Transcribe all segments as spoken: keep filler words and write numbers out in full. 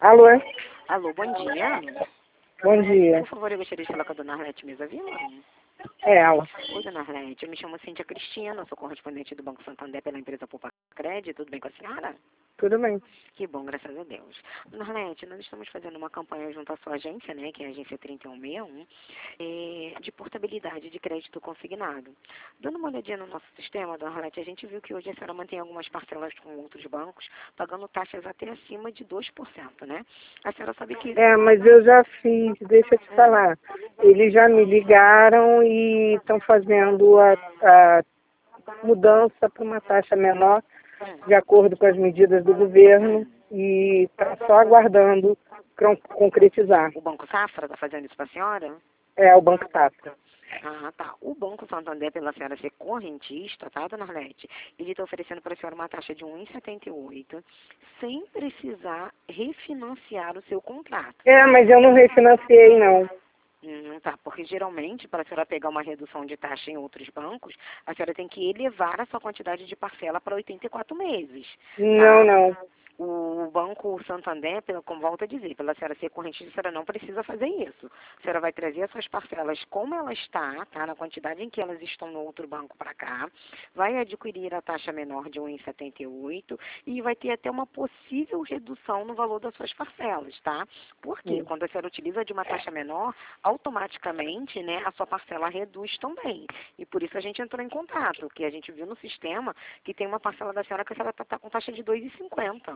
Alô? Alô, bom dia. Bom dia. Por favor, eu gostaria de falar com a dona Arlete Mesa Vila. É ela. Oi, dona Arlete, eu me chamo Cíntia Cristina, sou correspondente do Banco Santander pela empresa Poupa Crédito. Tudo bem com a senhora? Tudo bem. Que bom, graças a Deus. Dona Arlete, nós estamos fazendo uma campanha junto à sua agência, né, que é a agência trinta e um sessenta e um, é, de portabilidade de crédito consignado. Dando uma olhadinha no nosso sistema, dona Arlete, a gente viu que hoje a senhora mantém algumas parcelas com outros bancos, pagando taxas até acima de dois por cento, né? A senhora sabe que... É, mas eu já fiz, deixa eu te falar. Eles já me ligaram e estão fazendo a, a mudança para uma taxa menor, de acordo com as medidas do governo, e está só aguardando con- concretizar. O Banco Safra está fazendo isso para a senhora? É o Banco Safra. Ah, tá. O Banco Santander, pela senhora ser correntista, tá, dona Arlete? Ele está oferecendo para a senhora uma taxa de um vírgula setenta e oito, sem precisar refinanciar o seu contrato. É, mas eu não refinanciei, não. Hum, tá, porque geralmente, para a senhora pegar uma redução de taxa em outros bancos, a senhora tem que elevar a sua quantidade de parcela para oitenta e quatro meses. Não, Tá? não. O Banco Santander, pela- como volto a dizer, pela senhora ser correntista, a senhora não precisa fazer isso. A senhora vai trazer as suas parcelas como ela está, tá? Na quantidade em que elas estão no outro banco para cá, vai adquirir a taxa menor de um vírgula setenta e oito e vai ter até uma possível redução no valor das suas parcelas, tá? Por quê? Hum. Quando a senhora utiliza de uma taxa menor, automaticamente, né, a sua parcela reduz também. E por isso a gente entrou em contato, que a gente viu no sistema que tem uma parcela da senhora que a senhora está com taxa de dois vírgula cinquenta.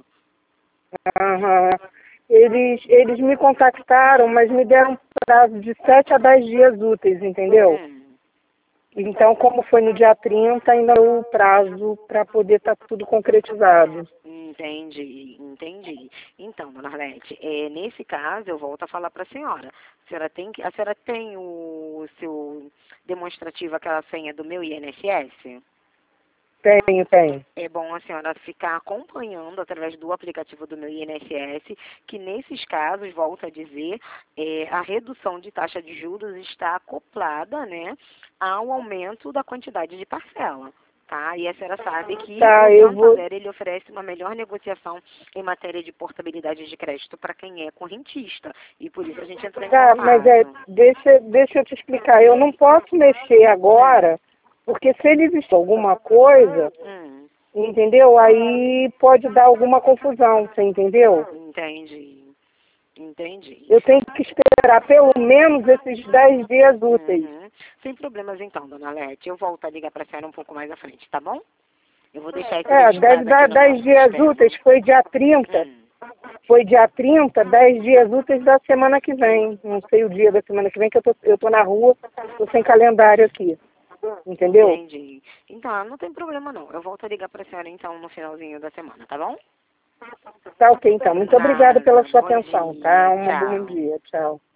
Aham. Eles, eles me contactaram, mas me deram um prazo de sete a dez dias úteis, entendeu? Hum, Então, como foi no dia trinta, ainda é o prazo para poder estar tudo concretizado. entendi, entendi. Então, dona Arlete, é, nesse caso, eu volto a falar para a senhora. A senhora tem, que- a senhora tem o seu demonstrativo, aquela senha do meu I N S S? Tenho, tenho. É bom a senhora ficar acompanhando através do aplicativo do meu I N S S, que nesses casos, volto a dizer, é, a redução de taxa de juros está acoplada, né, ao aumento da quantidade de parcela. Tá? E a senhora sabe que Tá, o eu vou... Santander ele oferece uma melhor negociação em matéria de portabilidade de crédito para quem é correntista. E por isso a gente entrou em Tá, mas é, contato. deixa, deixa eu te explicar. Eu não posso mexer agora, porque se ele existe alguma coisa, Hum, entendeu? Aí pode dar alguma confusão, você entendeu? entendi. Entendi. Eu tenho que esperar pelo menos esses dez dias úteis. Uhum. Sem problemas então, dona Lete. Eu volto a ligar para a senhora um pouco mais à frente, tá bom? Eu vou deixar isso É, deve registrado dar aqui no dez nosso dias sistema. úteis, foi dia trinta. Hum. Foi dia trinta, dez dias úteis da semana que vem. Não sei o dia da semana que vem, que eu tô, eu tô na rua, tô sem calendário aqui. Entendeu? Entendi. Então, não tem problema não. Eu volto a ligar para a senhora então no finalzinho da semana, tá bom? Tá ok, então. Muito obrigada pela Nada. sua Bom atenção, tá? dia. Um bom Tchau. dia. Tchau.